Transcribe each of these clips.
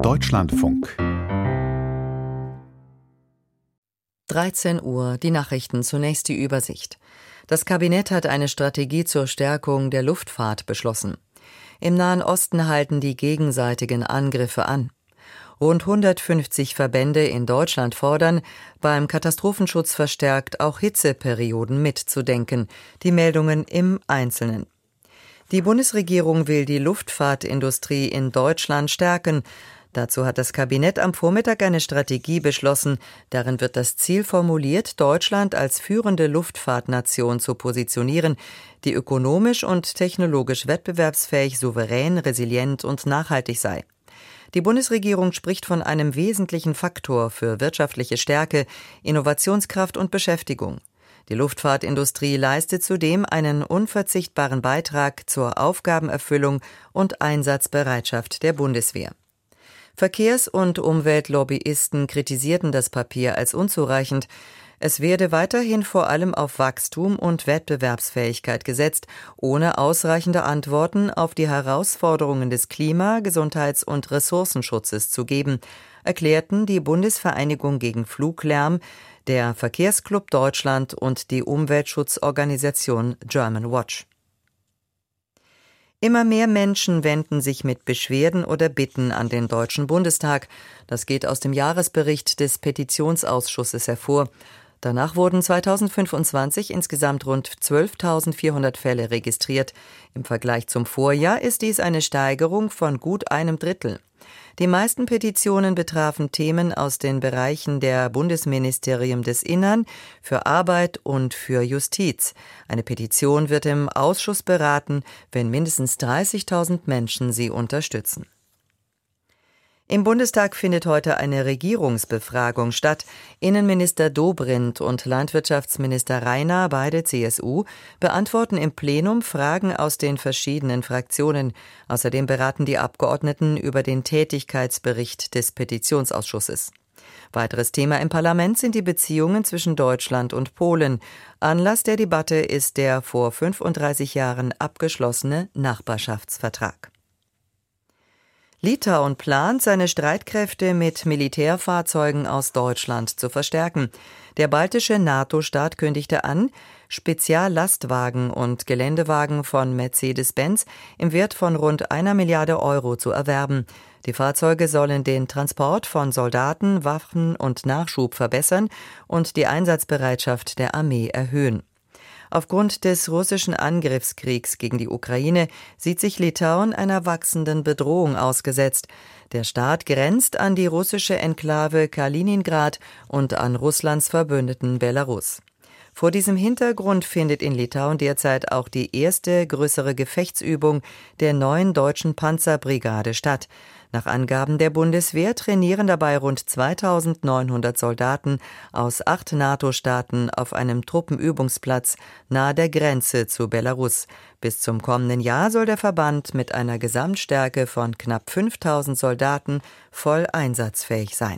Deutschlandfunk 13 Uhr, die Nachrichten, zunächst die Übersicht. Das Kabinett hat eine Strategie zur Stärkung der Luftfahrt beschlossen. Im Nahen Osten halten die gegenseitigen Angriffe an. Rund 150 Verbände in Deutschland fordern, beim Katastrophenschutz verstärkt auch Hitzeperioden mitzudenken. Die Meldungen im Einzelnen. Die Bundesregierung will die Luftfahrtindustrie in Deutschland stärken. Dazu hat das Kabinett am Vormittag eine Strategie beschlossen. Darin wird das Ziel formuliert, Deutschland als führende Luftfahrtnation zu positionieren, die ökonomisch und technologisch wettbewerbsfähig, souverän, resilient und nachhaltig sei. Die Bundesregierung spricht von einem wesentlichen Faktor für wirtschaftliche Stärke, Innovationskraft und Beschäftigung. Die Luftfahrtindustrie leistet zudem einen unverzichtbaren Beitrag zur Aufgabenerfüllung und Einsatzbereitschaft der Bundeswehr. Verkehrs- und Umweltlobbyisten kritisierten das Papier als unzureichend. Es werde weiterhin vor allem auf Wachstum und Wettbewerbsfähigkeit gesetzt, ohne ausreichende Antworten auf die Herausforderungen des Klima-, Gesundheits- und Ressourcenschutzes zu geben, erklärten die Bundesvereinigung gegen Fluglärm, der Verkehrsclub Deutschland und die Umweltschutzorganisation German Watch. Immer mehr Menschen wenden sich mit Beschwerden oder Bitten an den Deutschen Bundestag. Das geht aus dem Jahresbericht des Petitionsausschusses hervor. Danach wurden 2025 insgesamt rund 12.400 Fälle registriert. Im Vergleich zum Vorjahr ist dies eine Steigerung von gut einem Drittel. Die meisten Petitionen betrafen Themen aus den Bereichen der Bundesministerien des Innern, für Arbeit und für Justiz. Eine Petition wird im Ausschuss beraten, wenn mindestens 30.000 Menschen sie unterstützen. Im Bundestag findet heute eine Regierungsbefragung statt. Innenminister Dobrindt und Landwirtschaftsminister Rainer, beide CSU, beantworten im Plenum Fragen aus den verschiedenen Fraktionen. Außerdem beraten die Abgeordneten über den Tätigkeitsbericht des Petitionsausschusses. Weiteres Thema im Parlament sind die Beziehungen zwischen Deutschland und Polen. Anlass der Debatte ist der vor 35 Jahren abgeschlossene Nachbarschaftsvertrag. Litauen plant, seine Streitkräfte mit Militärfahrzeugen aus Deutschland zu verstärken. Der baltische NATO-Staat kündigte an, Speziallastwagen und Geländewagen von Mercedes-Benz im Wert von rund 1 Milliarde Euro zu erwerben. Die Fahrzeuge sollen den Transport von Soldaten, Waffen und Nachschub verbessern und die Einsatzbereitschaft der Armee erhöhen. Aufgrund des russischen Angriffskriegs gegen die Ukraine sieht sich Litauen einer wachsenden Bedrohung ausgesetzt. Der Staat grenzt an die russische Enklave Kaliningrad und an Russlands Verbündeten Belarus. Vor diesem Hintergrund findet in Litauen derzeit auch die erste größere Gefechtsübung der neuen deutschen Panzerbrigade statt. Nach Angaben der Bundeswehr trainieren dabei rund 2.900 Soldaten aus 8 NATO-Staaten auf einem Truppenübungsplatz nahe der Grenze zu Belarus. Bis zum kommenden Jahr soll der Verband mit einer Gesamtstärke von knapp 5.000 Soldaten voll einsatzfähig sein.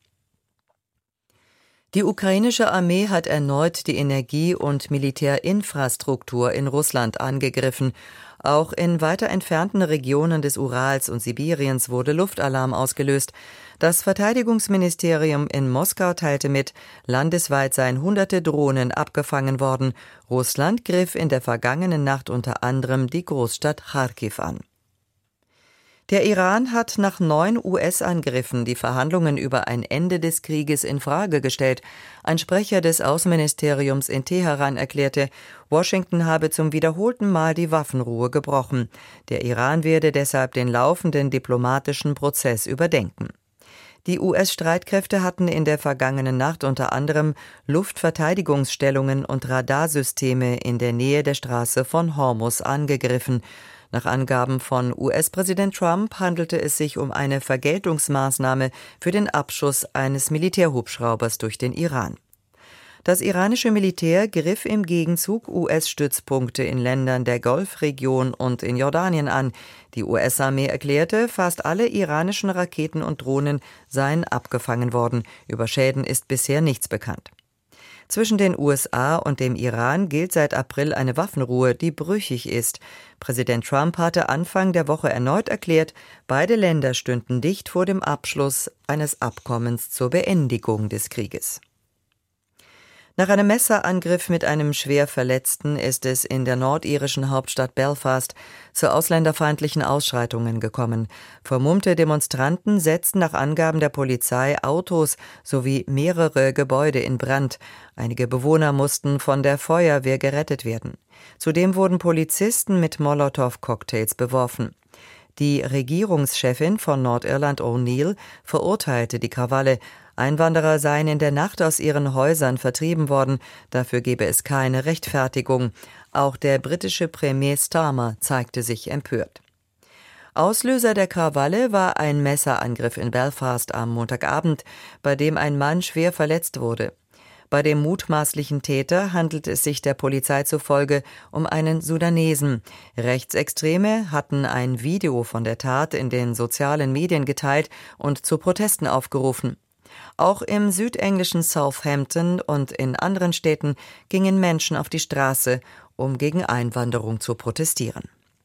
Die ukrainische Armee hat erneut die Energie- und Militärinfrastruktur in Russland angegriffen. Auch in weiter entfernten Regionen des Urals und Sibiriens wurde Luftalarm ausgelöst. Das Verteidigungsministerium in Moskau teilte mit, landesweit seien hunderte Drohnen abgefangen worden. Russland griff in der vergangenen Nacht unter anderem die Großstadt Charkiw an. Der Iran hat nach 9 US-Angriffen die Verhandlungen über ein Ende des Krieges in Frage gestellt. Ein Sprecher des Außenministeriums in Teheran erklärte, Washington habe zum wiederholten Mal die Waffenruhe gebrochen. Der Iran werde deshalb den laufenden diplomatischen Prozess überdenken. Die US-Streitkräfte hatten in der vergangenen Nacht unter anderem Luftverteidigungsstellungen und Radarsysteme in der Nähe der Straße von Hormuz angegriffen. Nach Angaben von US-Präsident Trump handelte es sich um eine Vergeltungsmaßnahme für den Abschuss eines Militärhubschraubers durch den Iran. Das iranische Militär griff im Gegenzug US-Stützpunkte in Ländern der Golfregion und in Jordanien an. Die US-Armee erklärte, fast alle iranischen Raketen und Drohnen seien abgefangen worden. Über Schäden ist bisher nichts bekannt. Zwischen den USA und dem Iran gilt seit April eine Waffenruhe, die brüchig ist. Präsident Trump hatte Anfang der Woche erneut erklärt, beide Länder stünden dicht vor dem Abschluss eines Abkommens zur Beendigung des Krieges. Nach einem Messerangriff mit einem schwer Verletzten ist es in der nordirischen Hauptstadt Belfast zu ausländerfeindlichen Ausschreitungen gekommen. Vermummte Demonstranten setzten nach Angaben der Polizei Autos sowie mehrere Gebäude in Brand. Einige Bewohner mussten von der Feuerwehr gerettet werden. Zudem wurden Polizisten mit Molotow-Cocktails beworfen. Die Regierungschefin von Nordirland O'Neill verurteilte die Krawalle. Einwanderer seien in der Nacht aus ihren Häusern vertrieben worden, dafür gebe es keine Rechtfertigung. Auch der britische Premier Starmer zeigte sich empört. Auslöser der Krawalle war ein Messerangriff in Belfast am Montagabend, bei dem ein Mann schwer verletzt wurde. Bei dem mutmaßlichen Täter handelt es sich der Polizei zufolge um einen Sudanesen. Rechtsextreme hatten ein Video von der Tat in den sozialen Medien geteilt und zu Protesten aufgerufen. Auch im südenglischen Southampton und in anderen Städten gingen Menschen auf die Straße, um gegen Einwanderung zu protestieren.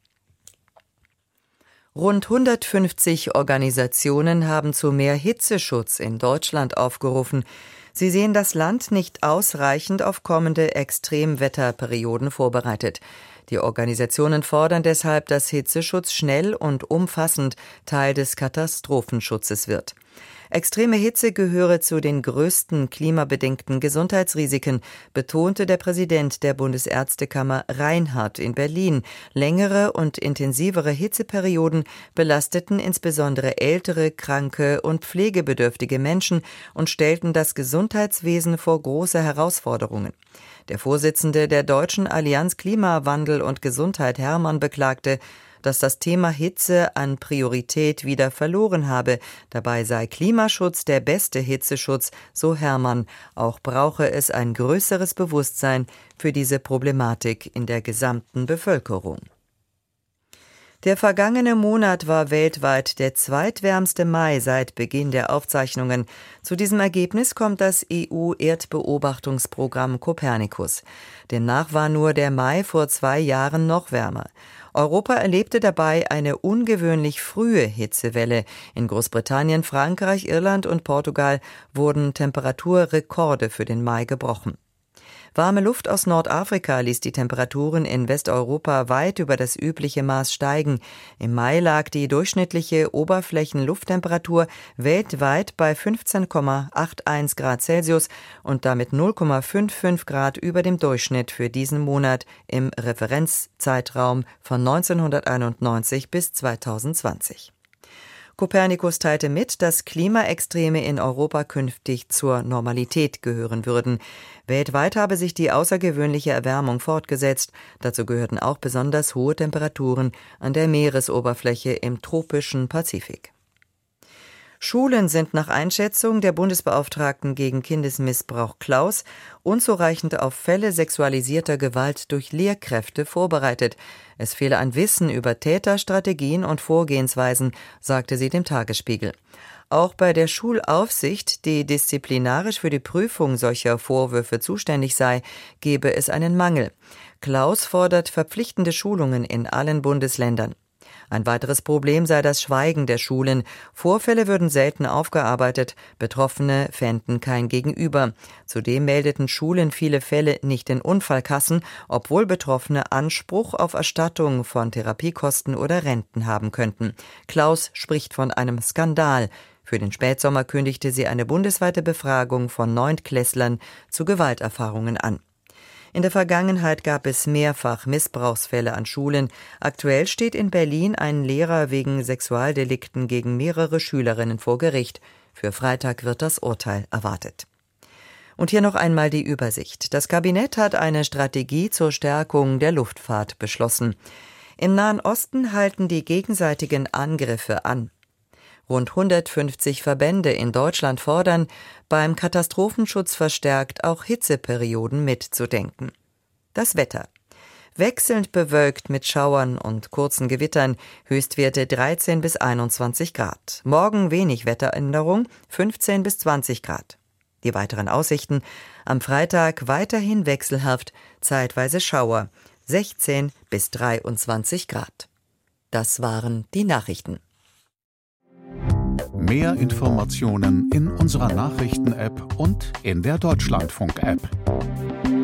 Rund 150 Organisationen haben zu mehr Hitzeschutz in Deutschland aufgerufen. Sie sehen das Land nicht ausreichend auf kommende Extremwetterperioden vorbereitet. Die Organisationen fordern deshalb, dass Hitzeschutz schnell und umfassend Teil des Katastrophenschutzes wird. Extreme Hitze gehöre zu den größten klimabedingten Gesundheitsrisiken, betonte der Präsident der Bundesärztekammer Reinhardt in Berlin. Längere und intensivere Hitzeperioden belasteten insbesondere ältere, kranke und pflegebedürftige Menschen und stellten das Gesundheitswesen vor große Herausforderungen. Der Vorsitzende der Deutschen Allianz Klimawandel und Gesundheit Hermann beklagte, dass das Thema Hitze an Priorität wieder verloren habe. Dabei sei Klimaschutz der beste Hitzeschutz, so Hermann. Auch brauche es ein größeres Bewusstsein für diese Problematik in der gesamten Bevölkerung. Der vergangene Monat war weltweit der zweitwärmste Mai seit Beginn der Aufzeichnungen. Zu diesem Ergebnis kommt das EU-Erdbeobachtungsprogramm Copernicus. Demnach war nur der Mai vor 2 Jahren noch wärmer. Europa erlebte dabei eine ungewöhnlich frühe Hitzewelle. In Großbritannien, Frankreich, Irland und Portugal wurden Temperaturrekorde für den Mai gebrochen. Warme Luft aus Nordafrika ließ die Temperaturen in Westeuropa weit über das übliche Maß steigen. Im Mai lag die durchschnittliche Oberflächenlufttemperatur weltweit bei 15,81 Grad Celsius und damit 0,55 Grad über dem Durchschnitt für diesen Monat im Referenzzeitraum von 1991 bis 2020. Copernicus teilte mit, dass Klimaextreme in Europa künftig zur Normalität gehören würden. Weltweit habe sich die außergewöhnliche Erwärmung fortgesetzt. Dazu gehörten auch besonders hohe Temperaturen an der Meeresoberfläche im tropischen Pazifik. Schulen sind nach Einschätzung der Bundesbeauftragten gegen Kindesmissbrauch Klaus unzureichend auf Fälle sexualisierter Gewalt durch Lehrkräfte vorbereitet. Es fehle an Wissen über Täterstrategien und Vorgehensweisen, sagte sie dem Tagesspiegel. Auch bei der Schulaufsicht, die disziplinarisch für die Prüfung solcher Vorwürfe zuständig sei, gebe es einen Mangel. Klaus fordert verpflichtende Schulungen in allen Bundesländern. Ein weiteres Problem sei das Schweigen der Schulen. Vorfälle würden selten aufgearbeitet, Betroffene fänden kein Gegenüber. Zudem meldeten Schulen viele Fälle nicht in Unfallkassen, obwohl Betroffene Anspruch auf Erstattung von Therapiekosten oder Renten haben könnten. Klaus spricht von einem Skandal. Für den Spätsommer kündigte sie eine bundesweite Befragung von 9-Klässlern zu Gewalterfahrungen an. In der Vergangenheit gab es mehrfach Missbrauchsfälle an Schulen. Aktuell steht in Berlin ein Lehrer wegen Sexualdelikten gegen mehrere Schülerinnen vor Gericht. Für Freitag wird das Urteil erwartet. Und hier noch einmal die Übersicht. Das Kabinett hat eine Strategie zur Stärkung der Luftfahrt beschlossen. Im Nahen Osten halten die gegenseitigen Angriffe an. Rund 150 Verbände in Deutschland fordern, beim Katastrophenschutz verstärkt auch Hitzeperioden mitzudenken. Das Wetter. Wechselnd bewölkt mit Schauern und kurzen Gewittern, Höchstwerte 13 bis 21 Grad. Morgen wenig Wetteränderung, 15 bis 20 Grad. Die weiteren Aussichten: am Freitag weiterhin wechselhaft, zeitweise Schauer, 16 bis 23 Grad. Das waren die Nachrichten. Mehr Informationen in unserer Nachrichten-App und in der Deutschlandfunk-App.